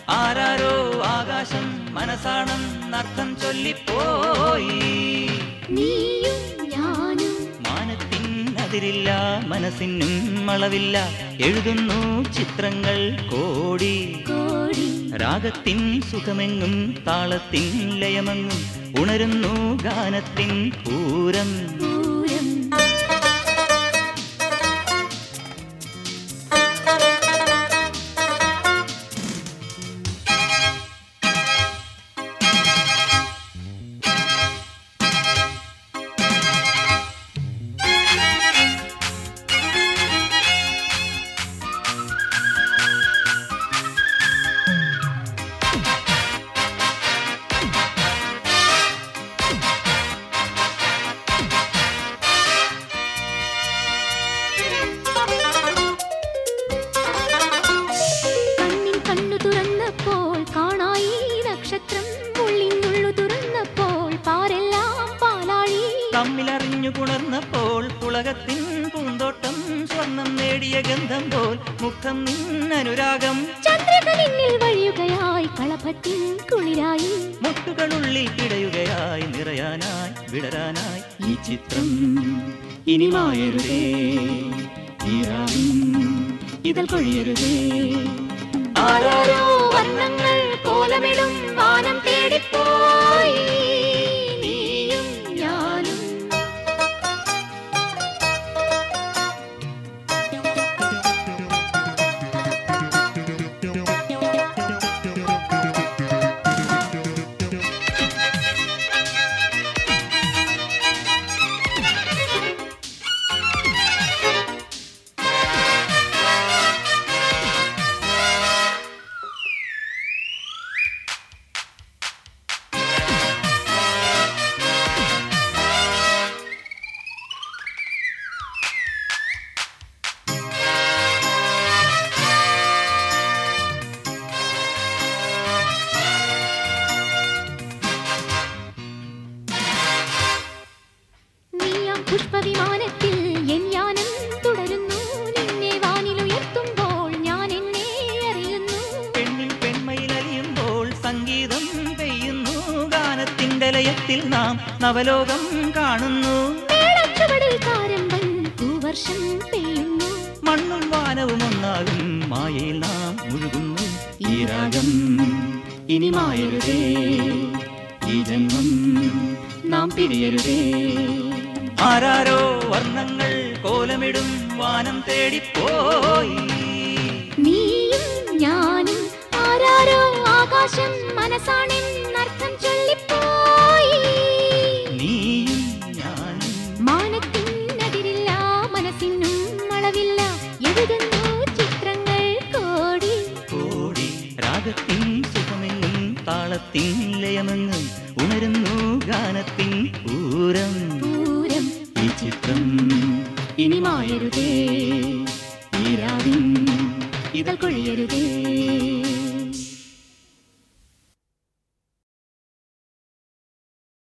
ആരാരോ ആകാശം മനസാണെന്നർത്ഥം ചൊല്ലിപ്പോയി. നീയും ഞാനും മാനത്തിൻ അതിരില്ല, മനസ്സിനും അളവില്ല. എഴുതുന്നു ചിത്രങ്ങൾ കോടി കോടി. രാഗത്തിൻ സുഖമെങ്ങും താളത്തിൻ ലയമെങ്ങും ഉണരുന്നു ഗാനത്തിൻ പൂരം. പൂരം. തമ്മിലറിഞ്ഞു പുണർന്നപ്പോൾ പുളകത്തിൻ പൂന്തോട്ടം സ്വർണം നേടിയ ഗന്ധം പോൽ മുഖം നിന്നനുരാഗം. ചന്ദ്രകലിൽ വഴിയുകയായി കളഭത്തിൻ കുളിരായി. മുട്ടുകളുള്ളിൽ കിടയുകയായി നിറയാനായി വിടരാനായി ഈ ചിത്രം ഇനി മായരുതേ. ഇതൾ കൊഴിയരുതേ. ആരാരോ വർണ്ണങ്ങൾ കോലമിടും വാനം തേടിപ്പോയി. നീയും ഞാനും. പുഷ്പവിമാനത്തിൽ എൻ യാനം തുടരുന്നു. നിന്നെ വാനിലുയർത്തുമ്പോൾ ഞാൻ എന്നെ അറിയുന്നു. പെണ്ണിൽ പെൺമയിലലിയുമ്പോൾ സംഗീതം പെയ്യുന്നു. ഗാനത്തിന്റെ ലയത്തിൽ നാം നവലോകം കാണുന്നു. മേളച്ചുവടിൽ കാരമ്പൻ പൂവർഷം പെയ്യുന്നു. മണ്ണും വാനവും ഒന്നാകും മായയിൽ നാം മുഴുകുന്നു. ഈ രാഗം ഇനി മായരുതേ. ഈ ജന്മം നാം പിരിയരുതേ. ആരാരോ വർണ്ണങ്ങൾ കോലമിടും വാനം തേടിപ്പോയി. നീയും ഞാനും. ആരാരോ ആകാശം മനസാണെന്നർത്ഥം ചൊല്ലിപ്പോയി. നീയും ഞാനും. മാനത്തിനതിരില്ല, മനസ്സിനും അളവില്ല. എഴുതുന്നു ചിത്രങ്ങൾ കോടി കോടി. രാഗത്തിൻ സുഖമെങ്ങും താളത്തിൻ ലയമെങ്ങും ഉണരുന്നു ഗാനത്തിൻ പൂരം. ഈ ചിത്രം ഇനി മായരുതേ. ഈ രാവിൻ ഇതൾ കൊഴിയരുതേ.